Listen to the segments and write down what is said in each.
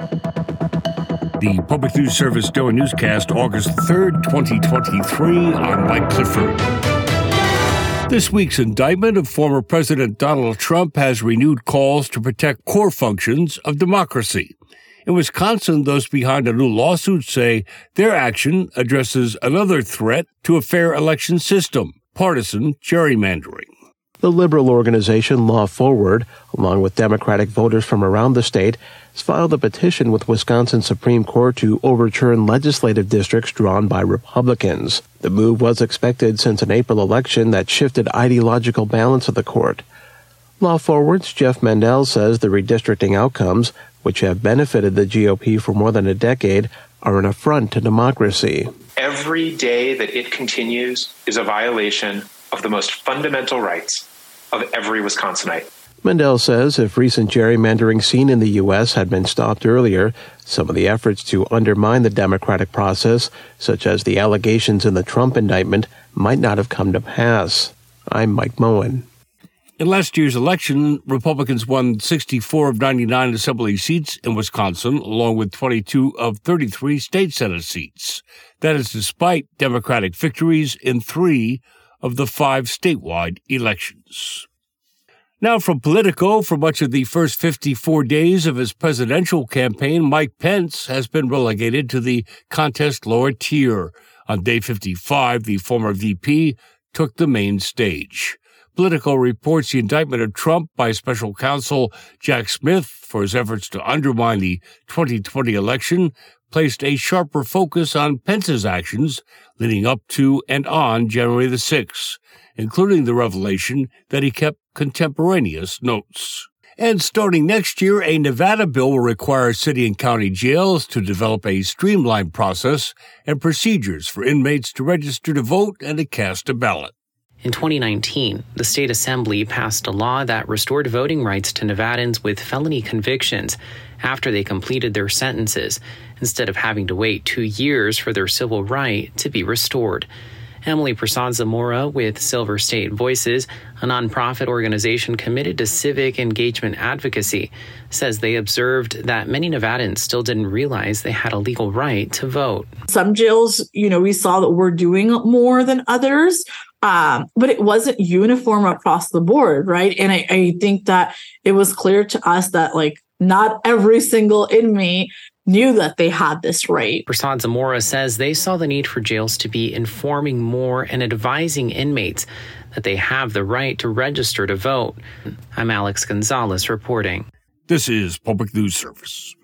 The Public News Service Daily Newscast, August 3rd, 2023. I'm Mike Clifford. This week's indictment of former President Donald Trump has renewed calls to protect core functions of democracy. In Wisconsin, those behind a new lawsuit say their action addresses another threat to a fair election system, partisan gerrymandering. The liberal organization Law Forward, along with Democratic voters from around the state, has filed a petition with Wisconsin Supreme Court to overturn legislative districts drawn by Republicans. The move was expected since an April election that shifted ideological balance of the court. Law Forward's Jeff Mandel says the redistricting outcomes, which have benefited the GOP for more than a decade, are an affront to democracy. Every day that it continues is a violation of the most fundamental rights of every Wisconsinite. Mandel says if recent gerrymandering seen in the U.S. had been stopped earlier, some of the efforts to undermine the democratic process, such as the allegations in the Trump indictment, might not have come to pass. I'm Mike Moen. In last year's election, Republicans won 64 of 99 assembly seats in Wisconsin, along with 22 of 33 state Senate seats. That is despite Democratic victories in 3 of the 5 statewide elections. Now from Politico, for much of the first 54 days of his presidential campaign, Mike Pence has been relegated to the contest lower tier. On day 55, the former VP took the main stage. Politico reports the indictment of Trump by special counsel Jack Smith for his efforts to undermine the 2020 election placed a sharper focus on Pence's actions leading up to and on January the 6th, including the revelation that he kept contemporaneous notes. And starting next year, a Nevada bill will require city and county jails to develop a streamlined process and procedures for inmates to register to vote and to cast a ballot. In 2019, the state assembly passed a law that restored voting rights to Nevadans with felony convictions after they completed their sentences, instead of having to wait 2 years for their civil right to be restored. Emily Prasad Zamora with Silver State Voices, a nonprofit organization committed to civic engagement advocacy, says they observed that many Nevadans still didn't realize they had a legal right to vote. Some jails, we saw that we're doing more than others. But it wasn't uniform across the board, right? And I think that it was clear to us that, not every single inmate knew that they had this right. Prasad Zamora says they saw the need for jails to be informing more and advising inmates that they have the right to register to vote. I'm Alex Gonzalez reporting. This is Public News Service.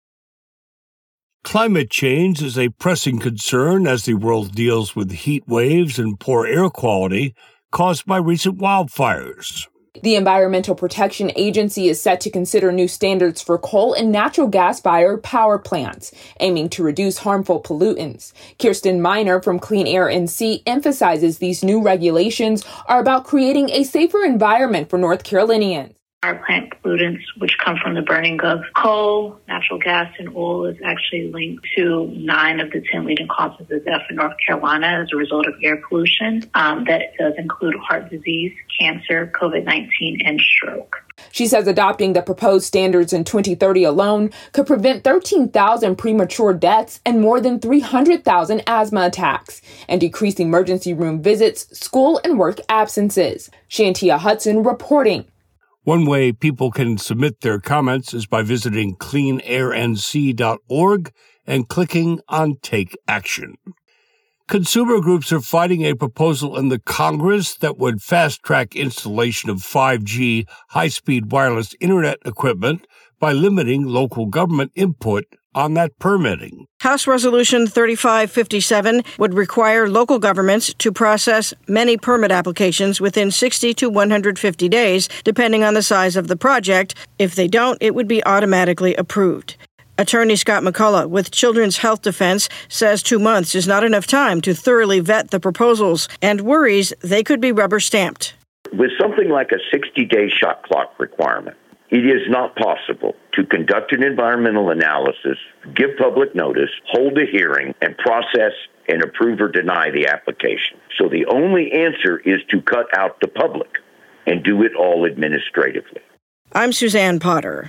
Climate change is a pressing concern as the world deals with heat waves and poor air quality caused by recent wildfires. The Environmental Protection Agency is set to consider new standards for coal and natural gas-fired power plants, aiming to reduce harmful pollutants. Kirsten Miner from Clean Air NC emphasizes these new regulations are about creating a safer environment for North Carolinians. Our plant pollutants, which come from the burning of coal, natural gas, and oil, is actually linked to 9 of the 10 leading causes of death in North Carolina as a result of air pollution. That does include heart disease, cancer, COVID-19, and stroke. She says adopting the proposed standards in 2030 alone could prevent 13,000 premature deaths and more than 300,000 asthma attacks, and decrease emergency room visits, school and work absences. Shantia Hudson reporting. One way people can submit their comments is by visiting cleanairnc.org and clicking on Take Action. Consumer groups are fighting a proposal in the Congress that would fast-track installation of 5G high-speed wireless internet equipment by limiting local government input on that permitting. House Resolution 3557 would require local governments to process many permit applications within 60 to 150 days, depending on the size of the project. If they don't, it would be automatically approved. Attorney Scott McCullough with Children's Health Defense says 2 months is not enough time to thoroughly vet the proposals and worries they could be rubber-stamped. With something like a 60-day shot clock requirement, it is not possible to conduct an environmental analysis, give public notice, hold a hearing, and process and approve or deny the application. So the only answer is to cut out the public and do it all administratively. I'm Suzanne Potter.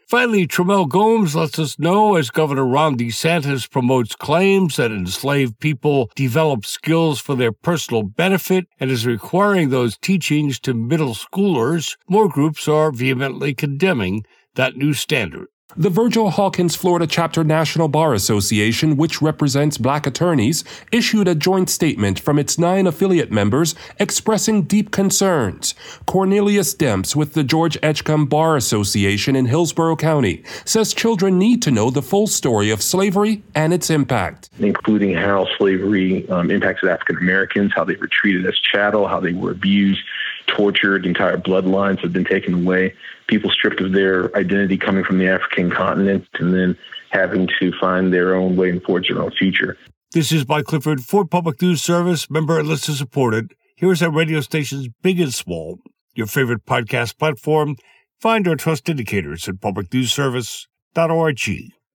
Finally, Tramel Gomes lets us know as Governor Ron DeSantis promotes claims that enslaved people develop skills for their personal benefit and is requiring those teachings to middle schoolers, more groups are vehemently condemning that new standard. The Virgil Hawkins Florida Chapter National Bar Association, which represents black attorneys, issued a joint statement from its 9 affiliate members expressing deep concerns. Cornelius Demps with the George Edgecombe Bar Association in Hillsborough County says children need to know the full story of slavery and its impact, including how slavery impacted African Americans, how they were treated as chattel, how they were abused, tortured, entire bloodlines have been taken away, people stripped of their identity coming from the African continent and then having to find their own way and forge their own future. This is Mike Clifford for Public News Service, member and listener supported. Here is our radio station's Big and Small, your favorite podcast platform. Find our trust indicators at publicnewsservice.org.